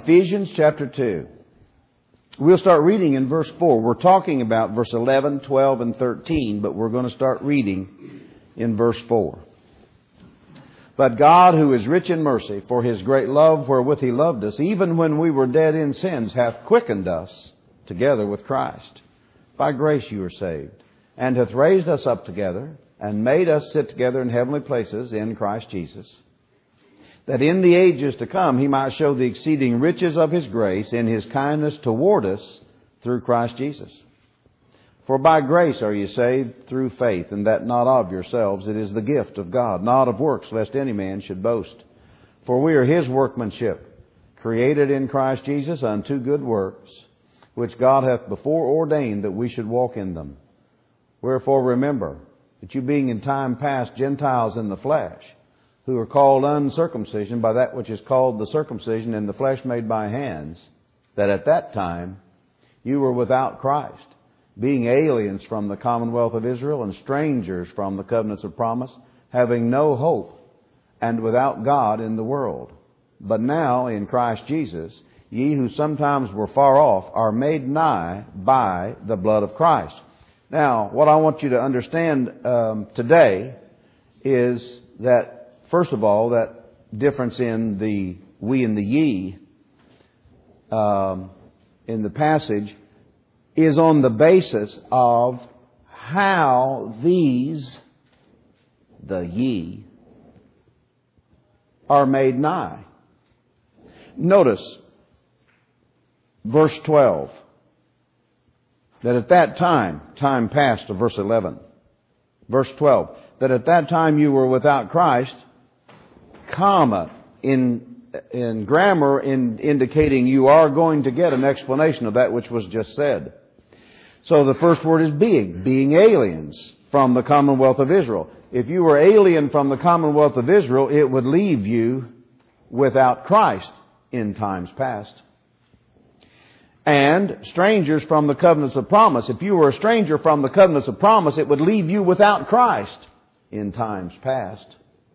Ephesians chapter 2. We'll start reading in verse 4. We're talking about verse 11, 12, and 13, but we're going to start reading in verse 4. But God, who is rich in mercy, for His great love wherewith He loved us, even when we were dead in sins, hath quickened us together with Christ. By grace you are saved, and hath raised us up together, and made us sit together in heavenly places in Christ Jesus, that in the ages to come He might show the exceeding riches of His grace in His kindness toward us through Christ Jesus. For by grace are ye saved through faith, and that not of yourselves. It is the gift of God, not of works, lest any man should boast. For we are His workmanship, created in Christ Jesus unto good works, which God hath before ordained that we should walk in them. Wherefore remember that you being in time past Gentiles in the flesh, who are called uncircumcision by that which is called the circumcision in the flesh made by hands, that at that time you were without Christ, being aliens from the commonwealth of Israel and strangers from the covenants of promise, having no hope and without God in the world. But now in Christ Jesus, ye who sometimes were far off are made nigh by the blood of Christ. Now, what I want you to understand today is that, first of all, that difference in the we and the ye in the passage is on the basis of how these, the ye, are made nigh. Notice verse 12, that at that time past of verse 11, verse 12, that at that time you were without Christ, comma, in grammar indicating you are going to get an explanation of that which was just said. So the first word is being aliens from the commonwealth of Israel. If you were alien from the commonwealth of Israel, it would leave you without Christ in times past. And strangers from the covenants of promise. If you were a stranger from the covenants of promise, it would leave you without Christ in times past.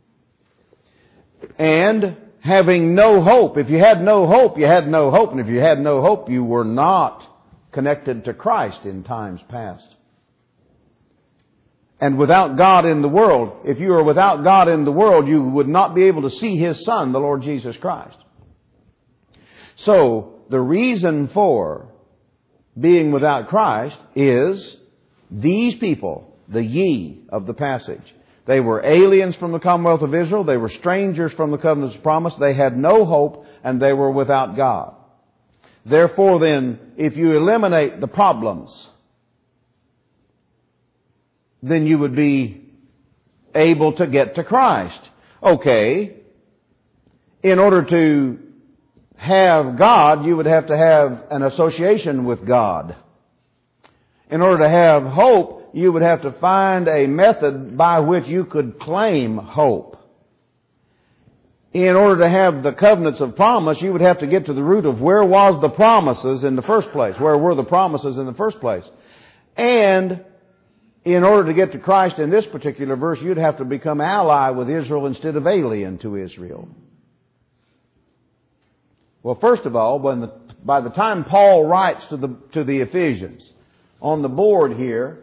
And having no hope. If you had no hope, you had no hope. And if you had no hope, you were not connected to Christ in times past. And without God in the world, if you are without God in the world, you would not be able to see His Son, the Lord Jesus Christ. So, the reason for being without Christ is these people, the ye of the passage. They were aliens from the commonwealth of Israel. They were strangers from the covenants of promise. They had no hope, and they were without God. Therefore then, if you eliminate the problems, then you would be able to get to Christ. Okay. In order to have God, you would have to have an association with God. In order to have hope, you would have to find a method by which you could claim hope. In order to have the covenants of promise, you would have to get to the root of where was the promises in the first place. Where were the promises in the first place? And in order to get to Christ in this particular verse, you'd have to become ally with Israel instead of alien to Israel. Well, first of all, by the time Paul writes to the Ephesians, on the board here,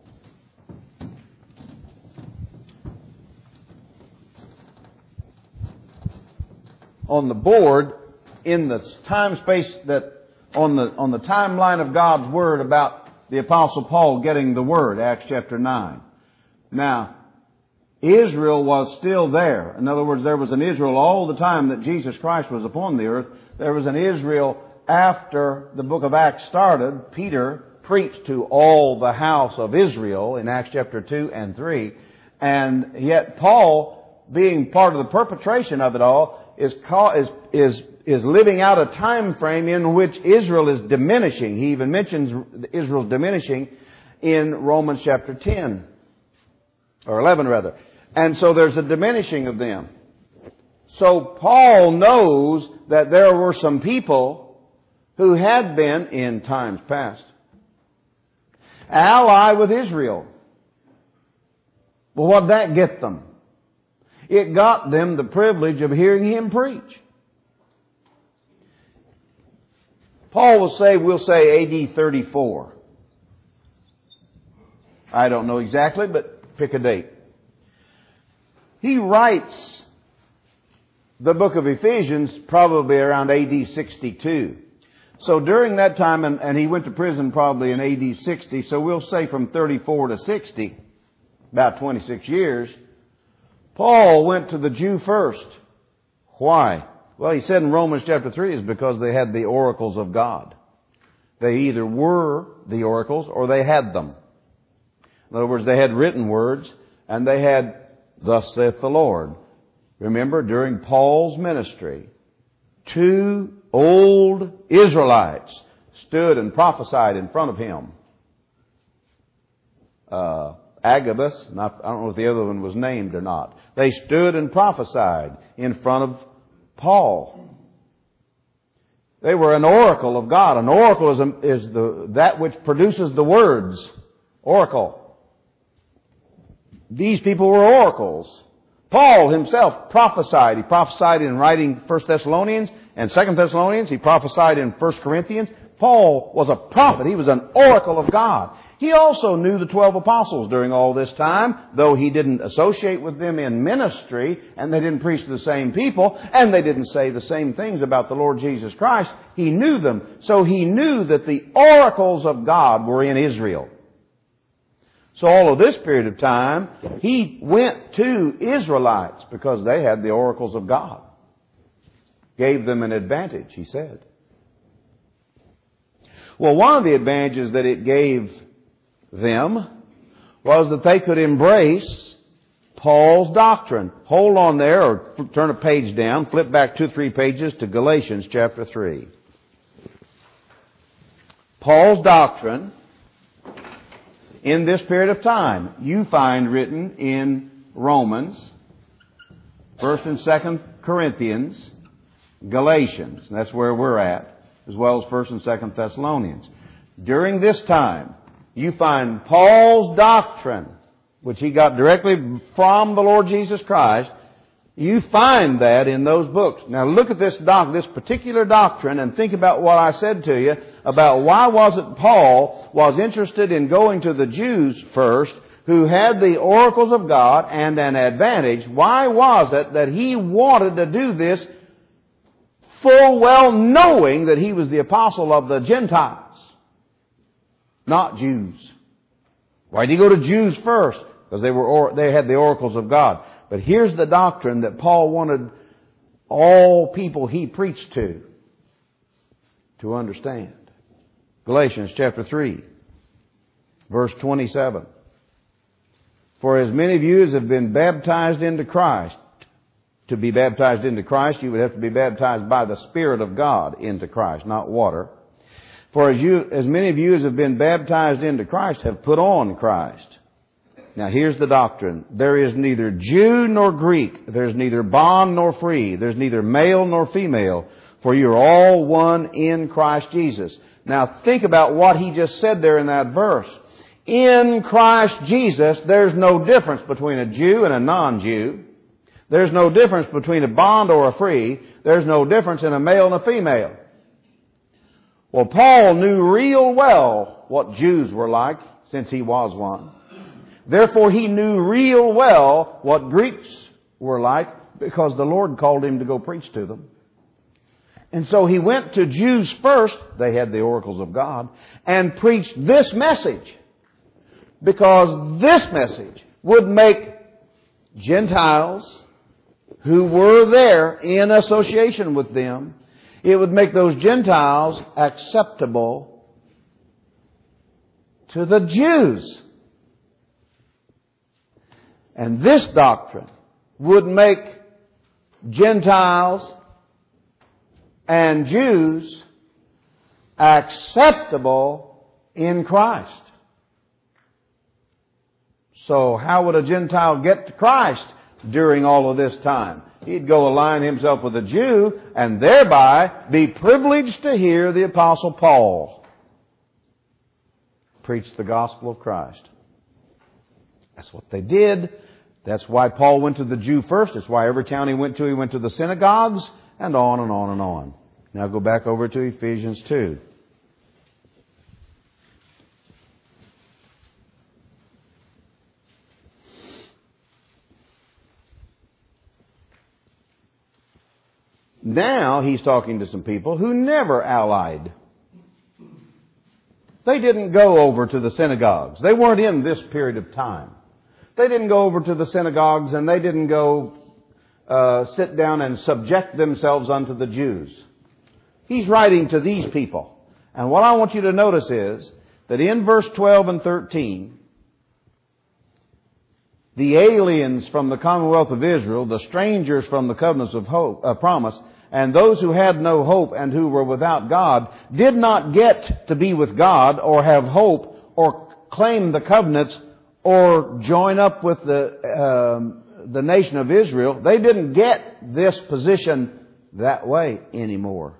on the board, in the time space that, on the timeline of God's Word about the Apostle Paul getting the Word, Acts chapter 9. Now, Israel was still there. In other words, there was an Israel all the time that Jesus Christ was upon the earth. There was an Israel after the book of Acts started. Peter preached to all the house of Israel in Acts chapter 2 and 3. And yet Paul, being part of the perpetration of it all, is living out a time frame in which Israel is diminishing. He even mentions Israel's diminishing in Romans chapter 10. Or 11 rather. And so there's a diminishing of them. So Paul knows that there were some people who had been, in times past, ally with Israel. Well, what did that get them? It got them the privilege of hearing him preach. Paul we'll say AD 34. I don't know exactly, but pick a date. He writes the book of Ephesians probably around AD 62. So during that time, and he went to prison probably in AD 60, so we'll say from 34 to 60, about 26 years, Paul went to the Jew first. Why? Well, he said in Romans chapter 3 is because they had the oracles of God. They either were the oracles or they had them. In other words, they had written words and they had, thus saith the Lord. Remember, during Paul's ministry, 2 old Israelites stood and prophesied in front of him. Agabus, I don't know if the other one was named or not. They stood and prophesied in front of Paul. They were an oracle of God. An oracle is that which produces the words. Oracle. These people were oracles. Paul himself prophesied. He prophesied in writing 1 Thessalonians and 2 Thessalonians. He prophesied in 1 Corinthians. Paul was a prophet. He was an oracle of God. He also knew the 12 apostles during all this time, though he didn't associate with them in ministry, and they didn't preach to the same people, and they didn't say the same things about the Lord Jesus Christ. He knew them. So he knew that the oracles of God were in Israel. So all of this period of time, he went to Israelites because they had the oracles of God. Gave them an advantage, he said. Well, one of the advantages that it gave them was that they could embrace Paul's doctrine. Hold on there or turn a page down, flip back 2 or 3 pages to Galatians chapter 3. Paul's doctrine in this period of time you find written in Romans, 1st and 2nd Corinthians, Galatians. And that's where we're at, as well as 1st and 2nd Thessalonians. During this time, you find Paul's doctrine, which he got directly from the Lord Jesus Christ. You find that in those books. Now look at this particular doctrine and think about what I said to you about why was it Paul was interested in going to the Jews first, who had the oracles of God and an advantage. Why was it that he wanted to do this full well knowing that he was the apostle of the Gentiles? Not Jews. Why did he go to Jews first? Because they had the oracles of God. But here's the doctrine that Paul wanted all people he preached to understand. Galatians chapter 3, verse 27. For as many of you as have been baptized into Christ, to be baptized into Christ, you would have to be baptized by the Spirit of God into Christ, not water. For as many of you as have been baptized into Christ have put on Christ. Now here's the doctrine. There is neither Jew nor Greek. There's neither bond nor free. There's neither male nor female. For you're all one in Christ Jesus. Now think about what he just said there in that verse. In Christ Jesus, there's no difference between a Jew and a non-Jew. There's no difference between a bond or a free. There's no difference in a male and a female. Well, Paul knew real well what Jews were like, since he was one. Therefore, he knew real well what Greeks were like, because the Lord called him to go preach to them. And so he went to Jews first, they had the oracles of God, and preached this message. Because this message would make Gentiles who were there in association with them, it would make those Gentiles acceptable to the Jews. And this doctrine would make Gentiles and Jews acceptable in Christ. So how would a Gentile get to Christ during all of this time? He'd go align himself with a Jew and thereby be privileged to hear the Apostle Paul preach the gospel of Christ. That's what they did. That's why Paul went to the Jew first. That's why every town he went to the synagogues, and on and on and on. Now go back over to Ephesians 2. Now he's talking to some people who never allied. They didn't go over to the synagogues. They weren't in this period of time. They didn't go over to the synagogues, and they didn't go sit down and subject themselves unto the Jews. He's writing to these people. And what I want you to notice is that in verse 12 and 13, the aliens from the commonwealth of Israel, the strangers from the covenants of promise, and those who had no hope and who were without God, did not get to be with God or have hope or claim the covenants or join up with the nation of Israel. They didn't get this position that way anymore.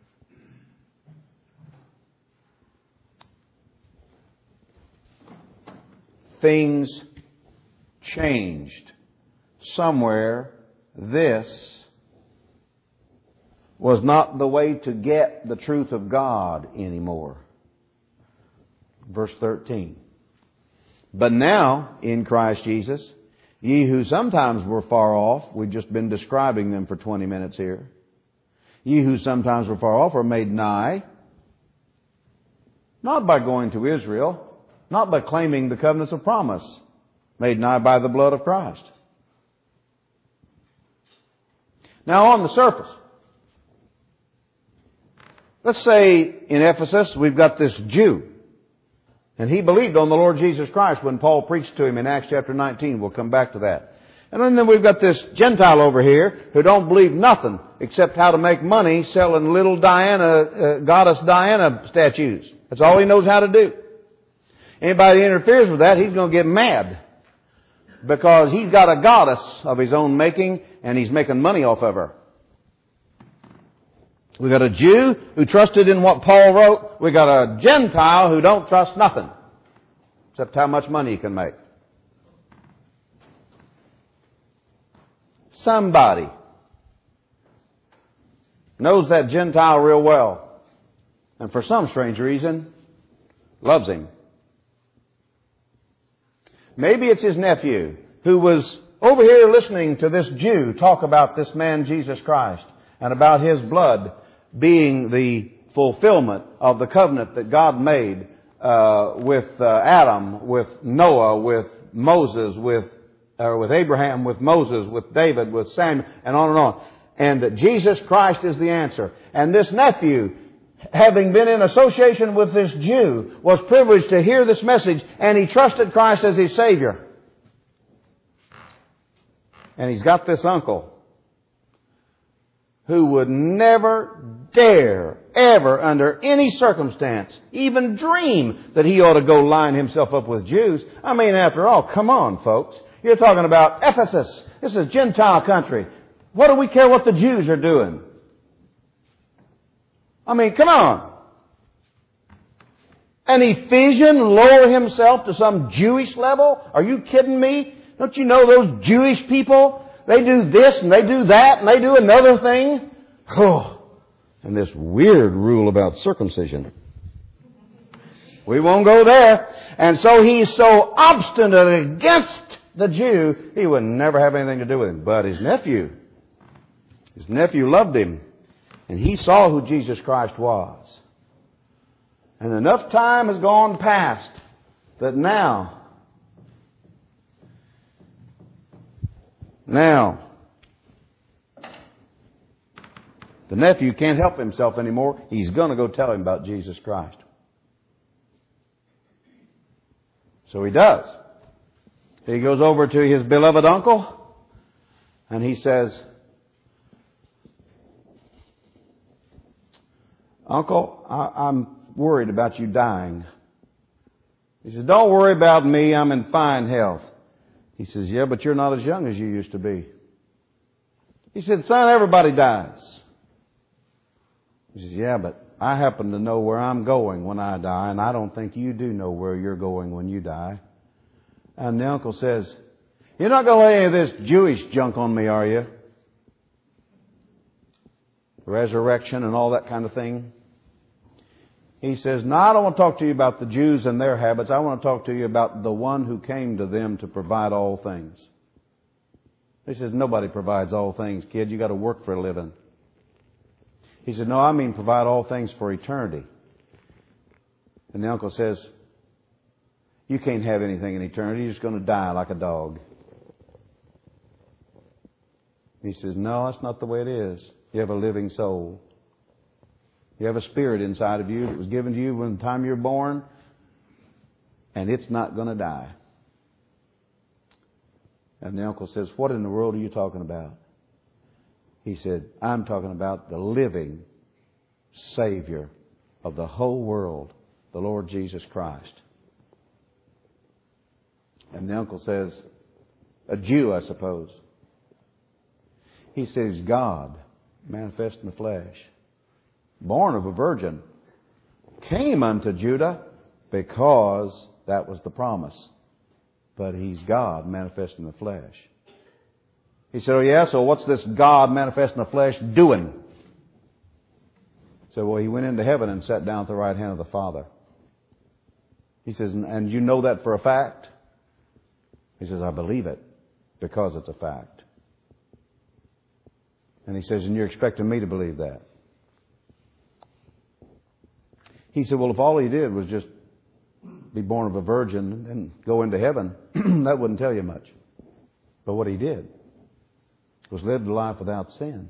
Things changed. Somewhere, this was not the way to get the truth of God anymore. Verse 13. But now, in Christ Jesus, ye who sometimes were far off, we've just been describing them for 20 minutes here. Ye who sometimes were far off are made nigh, not by going to Israel, not by claiming the covenants of promise, made nigh by the blood of Christ. Now on the surface, let's say in Ephesus we've got this Jew, and he believed on the Lord Jesus Christ when Paul preached to him in Acts chapter 19. We'll come back to that. And then we've got this Gentile over here who don't believe nothing except how to make money selling little goddess Diana statues. That's all he knows how to do. Anybody that interferes with that, he's going to get mad. Because he's got a goddess of his own making, and he's making money off of her. We got a Jew who trusted in what Paul wrote. We got a Gentile who don't trust nothing, except how much money he can make. Somebody knows that Gentile real well, and for some strange reason, loves him. Maybe it's his nephew who was over here listening to this Jew talk about this man Jesus Christ and about his blood being the fulfillment of the covenant that God made with Adam, with Noah, with Moses, with Abraham, with Moses, with David, with Samuel, and on and on. And that Jesus Christ is the answer. And this nephew, having been in association with this Jew, was privileged to hear this message, and he trusted Christ as his Savior. And he's got this uncle who would never dare, ever, under any circumstance, even dream that he ought to go line himself up with Jews. I mean, after all, come on, folks. You're talking about Ephesus. This is Gentile country. What do we care what the Jews are doing? I mean, come on. An Ephesian lower himself to some Jewish level? Are you kidding me? Don't you know those Jewish people? They do this and they do that and they do another thing. Oh, and this weird rule about circumcision. We won't go there. And so he's so obstinate against the Jew, he would never have anything to do with him. But his nephew loved him. And he saw who Jesus Christ was. And enough time has gone past that now, the nephew can't help himself anymore. He's going to go tell him about Jesus Christ. So he does. He goes over to his beloved uncle and he says, Uncle, I'm worried about you dying. He says, don't worry about me. I'm in fine health. He says, yeah, but you're not as young as you used to be. He said, son, everybody dies. He says, yeah, but I happen to know where I'm going when I die, and I don't think you do know where you're going when you die. And the uncle says, you're not going to lay any of this Jewish junk on me, are you? resurrection and all that kind of thing. He says, no, I don't want to talk to you about the Jews and their habits. I want to talk to you about the one who came to them to provide all things. He says, nobody provides all things, kid. You got to work for a living. He said, no, I mean provide all things for eternity. And the uncle says, you can't have anything in eternity. You're just going to die like a dog. He says, no, that's not the way it is. You have a living soul. You have a spirit inside of you that was given to you when the time you were born, and it's not going to die. And the uncle says, what in the world are you talking about? He said, I'm talking about the living Savior of the whole world, the Lord Jesus Christ. And the uncle says, a Jew, I suppose. He says, God, manifest in the flesh, born of a virgin, came unto Judah because that was the promise. But He's God manifest in the flesh. He said, oh yeah, so what's this God manifest in the flesh doing? So, well, He went into heaven and sat down at the right hand of the Father. He says, and you know that for a fact? He says, I believe it because it's a fact. And he says, and you're expecting me to believe that? He said, well, if all He did was just be born of a virgin and go into heaven, that wouldn't tell you much. But what He did was live a life without sin.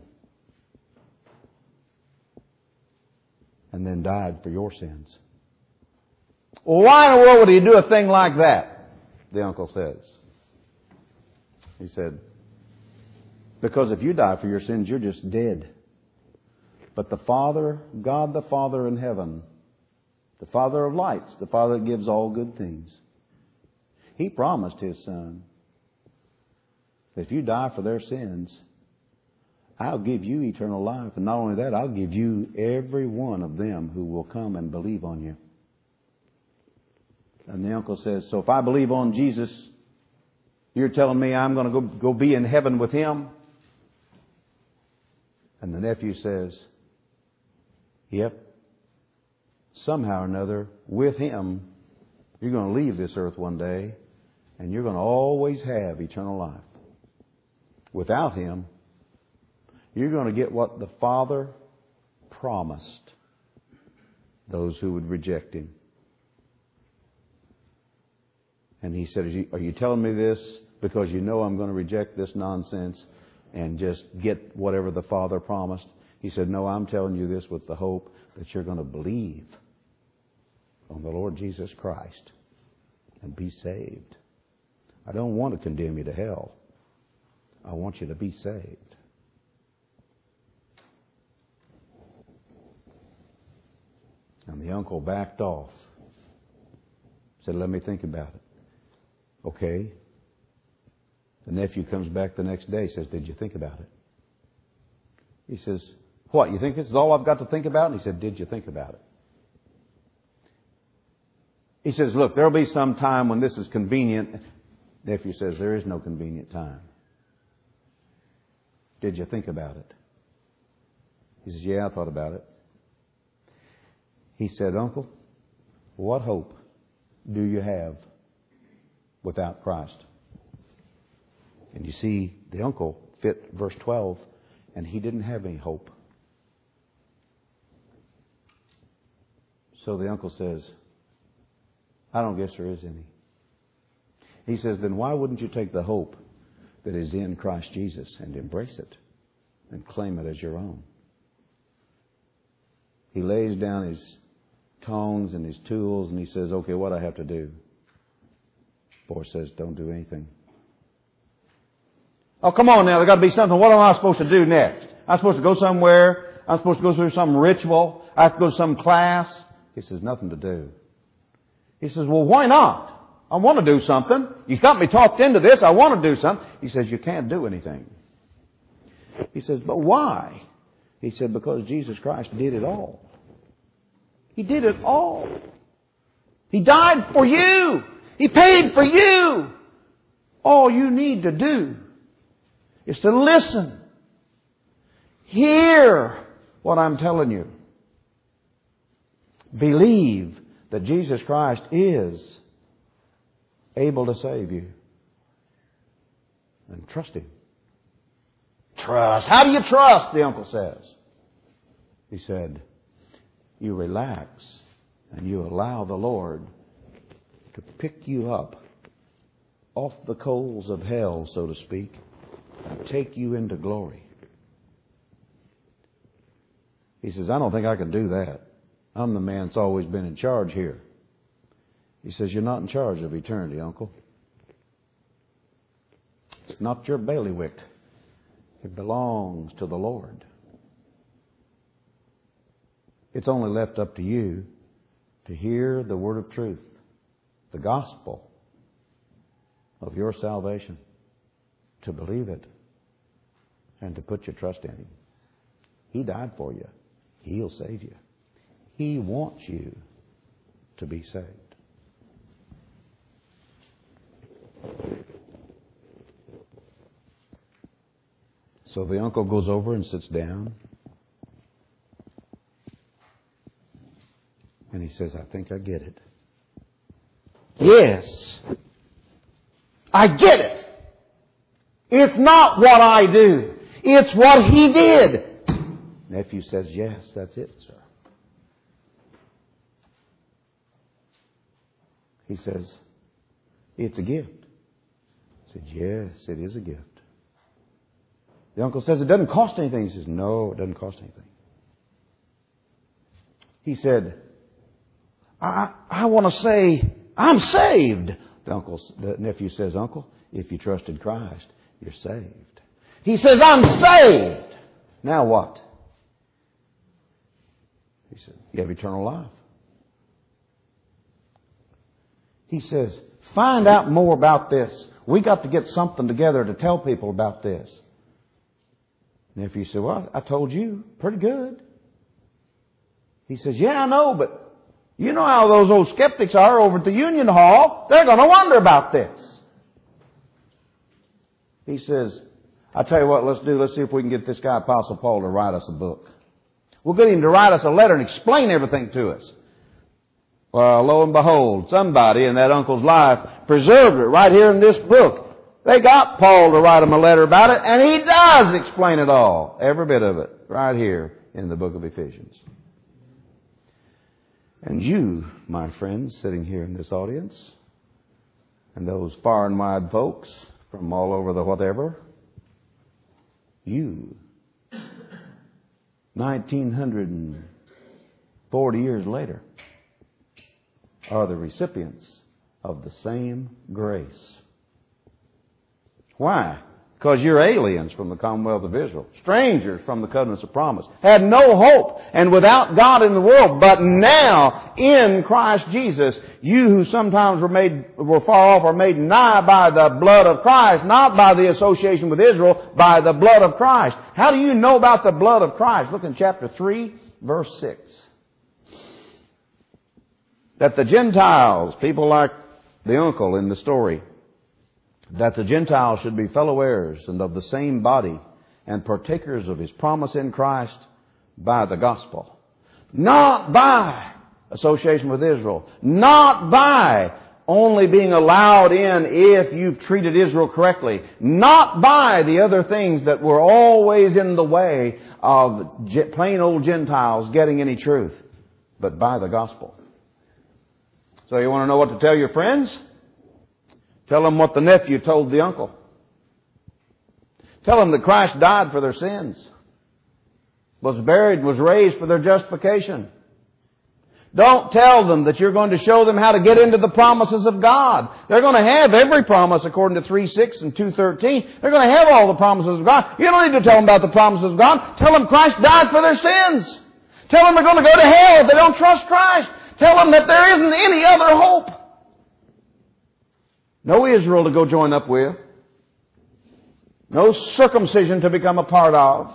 And then died for your sins. Well, why in the world would He do a thing like that? The uncle says. He said, because if you die for your sins, you're just dead. But the Father, God the Father in heaven, the Father of lights, the Father that gives all good things, He promised His Son, if you die for their sins, I'll give you eternal life. And not only that, I'll give you every one of them who will come and believe on you. And the uncle says, so if I believe on Jesus, you're telling me I'm going to go be in heaven with Him? And the nephew says, yep. Somehow or another, with Him, you're going to leave this earth one day, and you're going to always have eternal life. Without Him, you're going to get what the Father promised those who would reject Him. And he said, are you telling me this because you know I'm going to reject this nonsense and just get whatever the Father promised? He said, no, I'm telling you this with the hope that you're going to believe on the Lord Jesus Christ and be saved. I don't want to condemn you to hell. I want you to be saved. And the uncle backed off. Said, let me think about it. Okay. The nephew comes back the next day, says, did you think about it? He says, what, you think this is all I've got to think about? And he said, did you think about it? He says, look, there'll be some time when this is convenient. Nephew says, there is no convenient time. Did you think about it? He says, yeah, I thought about it. He said, Uncle, what hope do you have without Christ? And you see, the uncle fit verse 12, and he didn't have any hope. So the uncle says, I don't guess there is any. He says, then why wouldn't you take the hope that is in Christ Jesus and embrace it and claim it as your own? He lays down his tongs and his tools and he says, okay, what do I have to do? Boy says, don't do anything. Oh, come on now, there's got to be something. What am I supposed to do next? I'm supposed to go somewhere. I'm supposed to go through some ritual. I have to go to some class. He says, nothing to do. He says, well, why not? I want to do something. You got me talked into this. I want to do something. He says, you can't do anything. He says, but why? He said, because Jesus Christ did it all. He did it all. He died for you. He paid for you. All you need to do is to listen, hear what I'm telling you. Believe that Jesus Christ is able to save you. And trust Him. Trust. How do you trust? The uncle says. He said, you relax and you allow the Lord to pick you up off the coals of hell, so to speak, and take you into glory. He says, I don't think I can do that. I'm the man that's always been in charge here. He says, you're not in charge of eternity, uncle. It's not your bailiwick. It belongs to the Lord. It's only left up to you to hear the word of truth, the gospel of your salvation, to believe it, and to put your trust in Him. He died for you. He'll save you. He wants you to be saved. So the uncle goes over and sits down. And he says, I think I get it. Yes. I get it. It's not what I do. It's what He did. Nephew says, yes, that's it, sir. He says, it's a gift. I said, yes, it is a gift. The uncle says, it doesn't cost anything. He says, no, it doesn't cost anything. He said, I want to say, I'm saved. The nephew says, Uncle, if you trusted Christ, you're saved. He says, I'm saved. Now what? He said, you have eternal life. He says, find out more about this. We got to get something together to tell people about this. Nephew said, well, I told you. Pretty good. He says, yeah, I know, but you know how those old skeptics are over at the Union Hall. They're going to wonder about this. He says, I tell you what, let's see if we can get this guy Apostle Paul to write us a book. We'll get him to write us a letter and explain everything to us. Well, lo and behold, somebody in that uncle's life preserved it right here in this book. They got Paul to write him a letter about it, and he does explain it all. Every bit of it, right here in the book of Ephesians. And you, my friends, sitting here in this audience, and those far and wide folks from all over the whatever, you, 1940 years later, are the recipients of the same grace. Why? Because you're aliens from the Commonwealth of Israel, strangers from the covenants of promise, had no hope, and without God in the world. But now, in Christ Jesus, you who sometimes were far off are made nigh by the blood of Christ, not by the association with Israel, by the blood of Christ. How do you know about the blood of Christ? Look in chapter 3, verse 6. That the Gentiles, people like the uncle in the story, that the Gentiles should be fellow heirs and of the same body and partakers of His promise in Christ by the gospel. Not by association with Israel. Not by only being allowed in if you've treated Israel correctly. Not by the other things that were always in the way of plain old Gentiles getting any truth, but by the gospel. So you want to know what to tell your friends? Tell them what the nephew told the uncle. Tell them that Christ died for their sins, was buried, was raised for their justification. Don't tell them that you're going to show them how to get into the promises of God. They're going to have every promise according to 3:6 and 2:13. They're going to have all the promises of God. You don't need to tell them about the promises of God. Tell them Christ died for their sins. Tell them they're going to go to hell if they don't trust Christ. Tell them that there isn't any other hope. No Israel to go join up with. No circumcision to become a part of.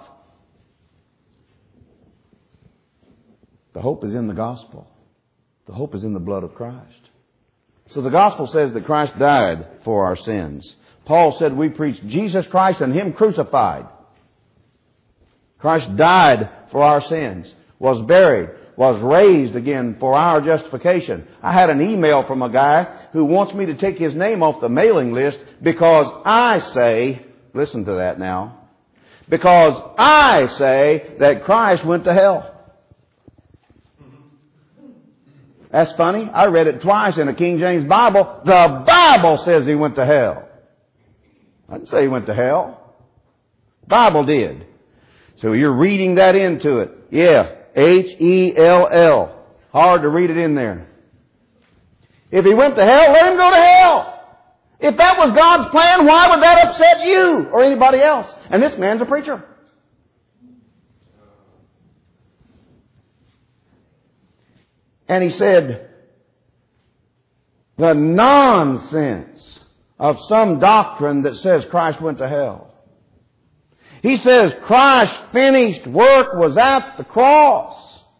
The hope is in the gospel. The hope is in the blood of Christ. So the gospel says that Christ died for our sins. Paul said we preach Jesus Christ and Him crucified. Christ died for our sins, was buried, was raised again for our justification. I had an email from a guy who wants me to take his name off the mailing list because I say, listen to that now, because I say that Christ went to hell. That's funny. I read it twice in a King James Bible. The Bible says He went to hell. I didn't say He went to hell. The Bible did. So you're reading that into it. Yeah. H-E-L-L. Hard to read it in there. If He went to hell, let Him go to hell. If that was God's plan, why would that upset you or anybody else? And this man's a preacher. And he said, the nonsense of some doctrine that says Christ went to hell. He says Christ's finished work was at the cross.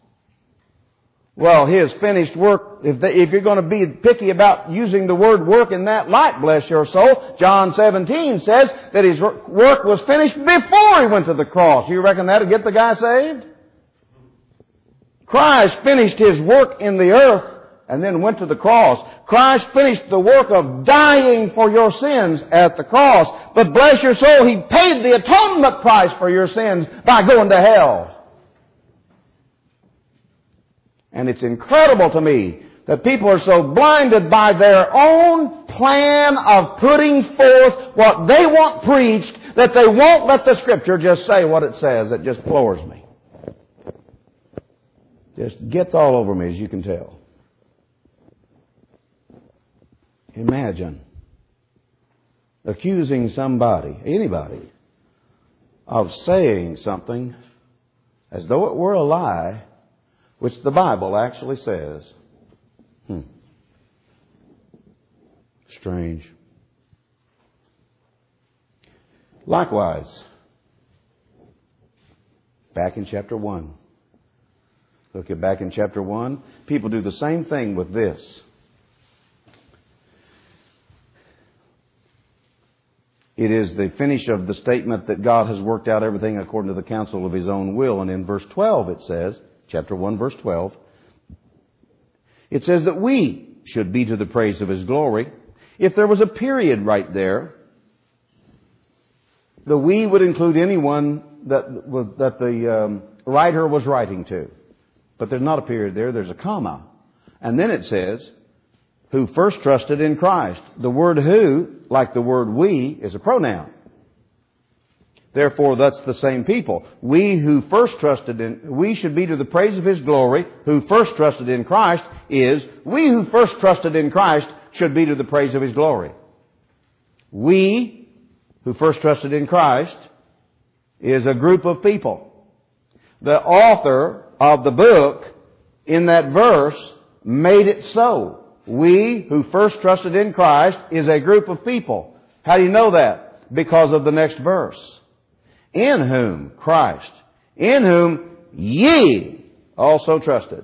Well, His finished work, if you're going to be picky about using the word work in that light, bless your soul, John 17 says that His work was finished before He went to the cross. You reckon that'll get the guy saved? Christ finished His work in the earth and then went to the cross. Christ finished the work of dying for your sins at the cross. But bless your soul, He paid the atonement price for your sins by going to hell. And it's incredible to me that people are so blinded by their own plan of putting forth what they want preached that they won't let the Scripture just say what it says. It just floors me. Just gets all over me, as you can tell. Imagine accusing somebody, anybody, of saying something as though it were a lie, which the Bible actually says. Strange. Likewise, back in chapter 1. Look at back in chapter 1. People do the same thing with this. It is the finish of the statement that God has worked out everything according to the counsel of His own will. And in verse 12 it says, chapter 1 verse 12, it says that we should be to the praise of His glory. If there was a period right there, the we would include anyone that the writer was writing to. But there's not a period there, there's a comma. And then it says, who first trusted in Christ. The word who, like the word we, is a pronoun. Therefore, that's the same people. We should be to the praise of His glory, who first trusted in Christ, is, we who first trusted in Christ should be to the praise of His glory. We, who first trusted in Christ, is a group of people. The author of the book, in that verse, made it so. We, who first trusted in Christ, is a group of people. How do you know that? Because of the next verse. In whom, Christ, in whom ye also trusted.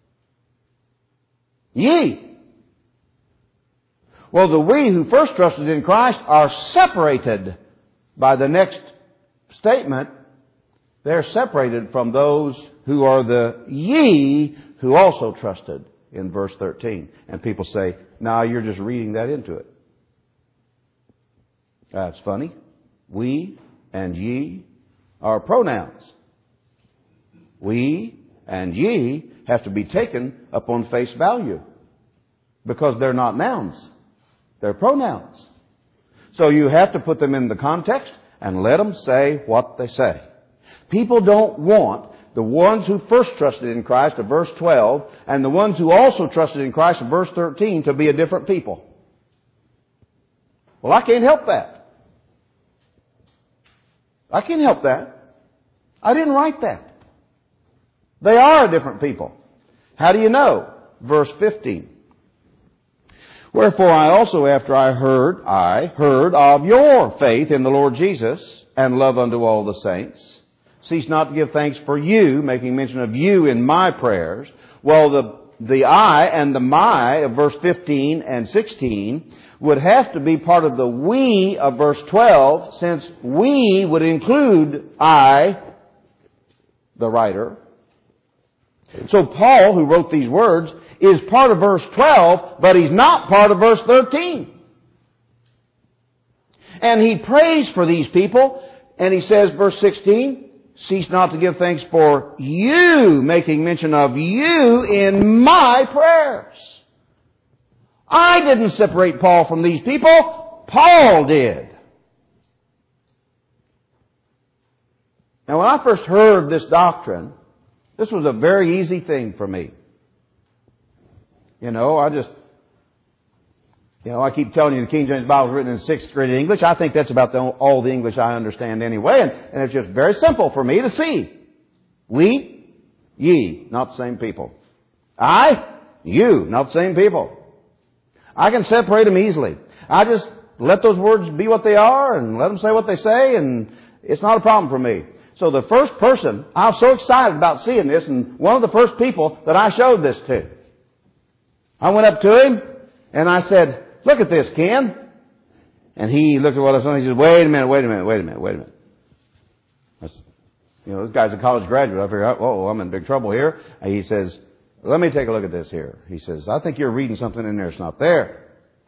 Ye. Well, the we who first trusted in Christ are separated by the next statement. They're separated from those who are the ye who also trusted in verse 13. And people say, "No, you're just reading that into it." That's funny. We and ye are pronouns. We and ye have to be taken upon face value because they're not nouns. They're pronouns. So you have to put them in the context and let them say what they say. People don't want the ones who first trusted in Christ, of verse 12, and the ones who also trusted in Christ, of verse 13, to be a different people. Well, I can't help that. I can't help that. I didn't write that. They are a different people. How do you know? Verse 15. Wherefore I also, after I heard of your faith in the Lord Jesus and love unto all the saints, cease not to give thanks for you, making mention of you in my prayers. Well, the I and the my of verse 15 and 16 would have to be part of the we of verse 12, since we would include I, the writer. So Paul, who wrote these words, is part of verse 12, but he's not part of verse 13. And he prays for these people, and he says, verse 16, cease not to give thanks for you, making mention of you in my prayers. I didn't separate Paul from these people. Paul did. Now, when I first heard this doctrine, this was a very easy thing for me. I keep telling you the King James Bible is written in 6th grade English. I think that's about all the English I understand anyway. And it's just very simple for me to see. We, ye, not the same people. I, you, not the same people. I can separate them easily. I just let those words be what they are and let them say what they say, and it's not a problem for me. So the first person, I was so excited about seeing this, and one of the first people that I showed this to, I went up to him and I said, look at this, Ken. And he looked at what I was saying. He said, wait a minute. This guy's a college graduate. I figured, I'm in big trouble here. And he says, let me take a look at this here. He says, I think you're reading something in there that's not there.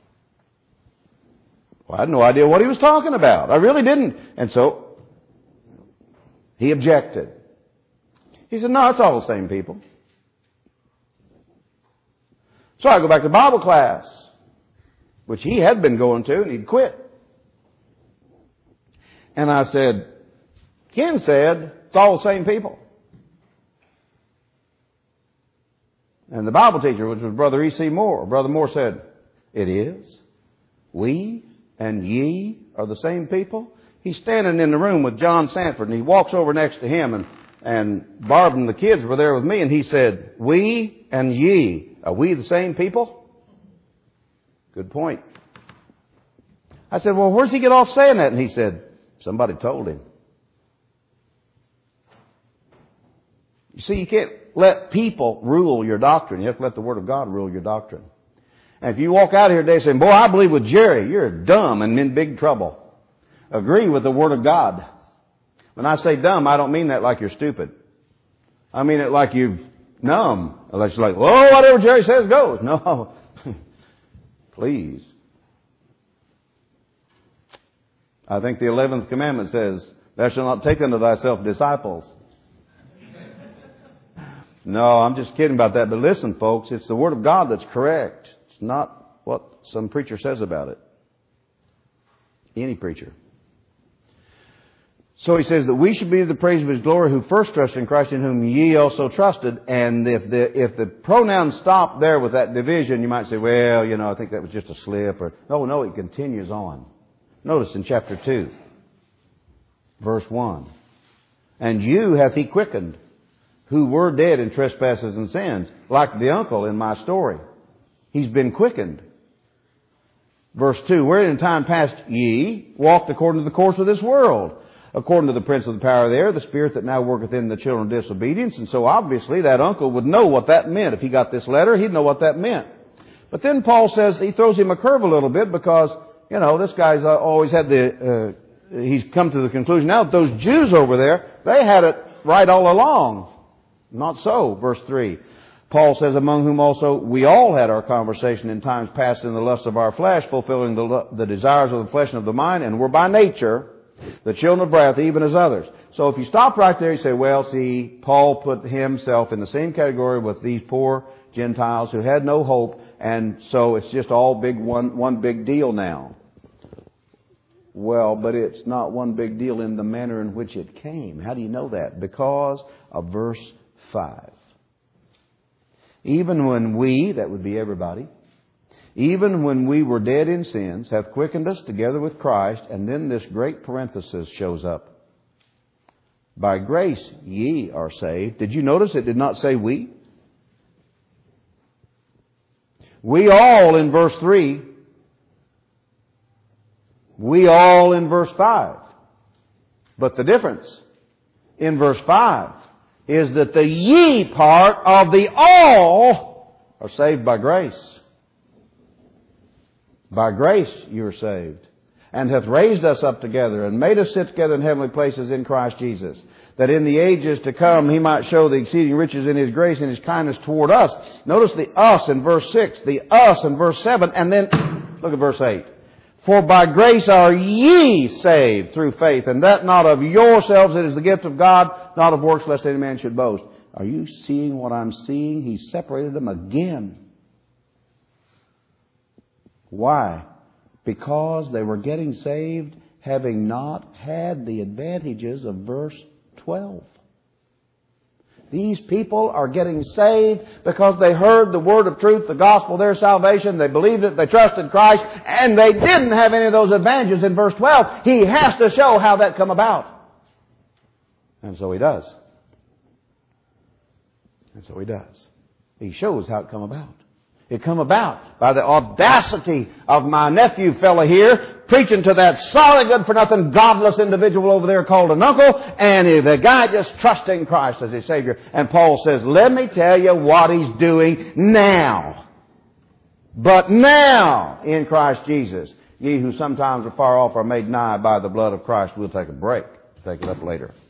Well, I had no idea what he was talking about. I really didn't. And so he objected. He said, no, it's all the same people. So I go back to Bible class, which he had been going to, and he'd quit. And I said, Ken said, it's all the same people. And the Bible teacher, which was Brother E.C. Moore, Brother Moore said, it is. We and ye are the same people. He's standing in the room with John Sanford, and he walks over next to him, and Barb and the kids were there with me, and he said, we and ye, are we the same people? Good point. I said, well, where's he get off saying that? And he said, somebody told him. You see, you can't let people rule your doctrine. You have to let the Word of God rule your doctrine. And if you walk out here today saying, boy, I believe with Jerry, you're dumb and in big trouble. Agree with the Word of God. When I say dumb, I don't mean that like you're stupid. I mean it like you're numb. Unless you're like, whoa, whatever Jerry says goes. No. Please. I think the 11th commandment says, thou shalt not take unto thyself disciples. No, I'm just kidding about that. But listen, folks, it's the Word of God that's correct. It's not what some preacher says about it. Any preacher. So he says that we should be to the praise of His glory who first trusted in Christ, in whom ye also trusted. And if the pronouns stop there with that division, you might say, well, I think that was just a slip. Or no, it continues on. Notice in chapter 2, verse 1. And you hath He quickened, who were dead in trespasses and sins, like the uncle in my story. He's been quickened. Verse 2, wherein in time past ye walked according to the course of this world, according to the prince of the power of the air, the spirit that now worketh in the children of disobedience. And so obviously that uncle would know what that meant. If he got this letter, he'd know what that meant. But then Paul says he throws him a curve a little bit because, this guy's always had he's come to the conclusion now that those Jews over there, they had it right all along. Not so. Verse 3. Paul says, among whom also we all had our conversation in times past in the lust of our flesh, fulfilling the desires of the flesh and of the mind, and were by nature the children of wrath, even as others. So if you stop right there, you say, well, see, Paul put himself in the same category with these poor Gentiles who had no hope, and so it's just all one big deal now. Well, but it's not one big deal in the manner in which it came. How do you know that? Because of verse 5. Even when we, that would be everybody, even when we were dead in sins, hath quickened us together with Christ, and then this great parenthesis shows up. By grace ye are saved. Did you notice it did not say we? We all in verse 3. We all in verse 5. But the difference in verse 5 is that the ye part of the all are saved by grace. By grace you are saved. and hath raised us up together, and made us sit together in heavenly places in Christ Jesus, that in the ages to come He might show the exceeding riches in His grace and His kindness toward us. Notice the us in verse 6, the us in verse 7, and then look at verse 8. For by grace are ye saved through faith, and that not of yourselves, it is the gift of God, not of works, lest any man should boast. Are you seeing what I'm seeing? He separated them again. Why? Because they were getting saved having not had the advantages of verse 12. These people are getting saved because they heard the word of truth, the gospel, their salvation. They believed it, they trusted Christ, and they didn't have any of those advantages in verse 12. He has to show how that come about. And so He does. And so He does. He shows how it come about. It come about by the audacity of my nephew fella here preaching to that sorry good-for-nothing godless individual over there called an uncle, and the guy just trusting Christ as his Savior. And Paul says, let me tell you what he's doing now. But now, in Christ Jesus, ye who sometimes are far off are made nigh by the blood of Christ. We'll take a break. Take it up later.